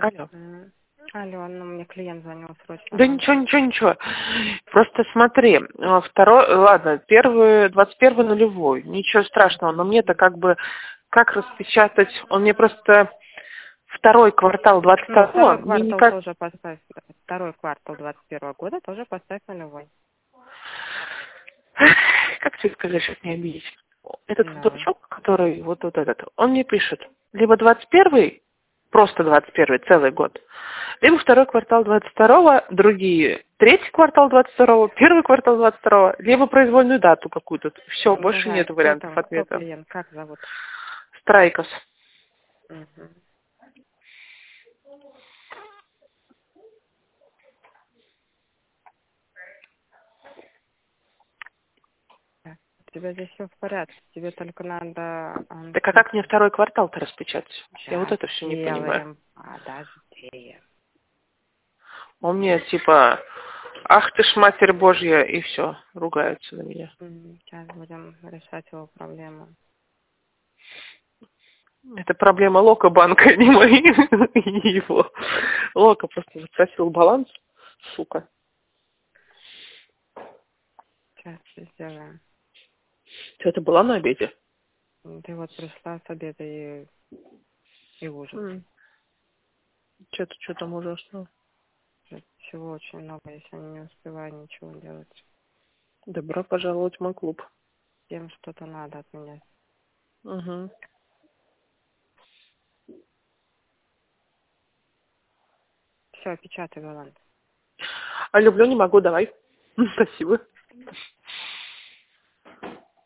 Алло. Алло, ну мне клиент звонил срочно. Да ничего. Просто смотри, первый, 21 нулевой, ничего страшного, но мне-то как распечатать, он мне просто второй квартал 22-го, Второй мне квартал никак... тоже поставь. Второй квартал 21 года тоже поставь нулевой. Как тебе сказать, чтобы не обидеть? Этот Давай. дурачок, который вот этот, он мне пишет, либо 21-й, просто 21-й, целый год, либо второй квартал 22-го, другие, третий квартал 22-го, первый квартал 22-го, либо произвольную дату какую-то. Все, больше Давай, нет кто вариантов там, кто ответа. клиент, как зовут? Страйкос. Угу. Так, у тебя здесь все в порядке, тебе только надо... Так а как мне второй квартал-то распечатать? Я вот Сейчас это все не понимаю. сделаем, подожди. Он мне типа, ах ты ж Матерь Божья, и все, ругаются на меня. Сейчас будем решать его проблему. Это проблема Лока банка, а не мои, не его. Лока просто запросил баланс, сука. Сейчас сделаем. Ты это была на обеде? Ты вот пришла с обеда и ужин. Что там ужасно? Всего очень много, если не успеваю ничего делать. Добро пожаловать в мой клуб. Всем что-то надо от меня. Угу. Все, печатай баланс. А люблю, не могу, давай. Спасибо.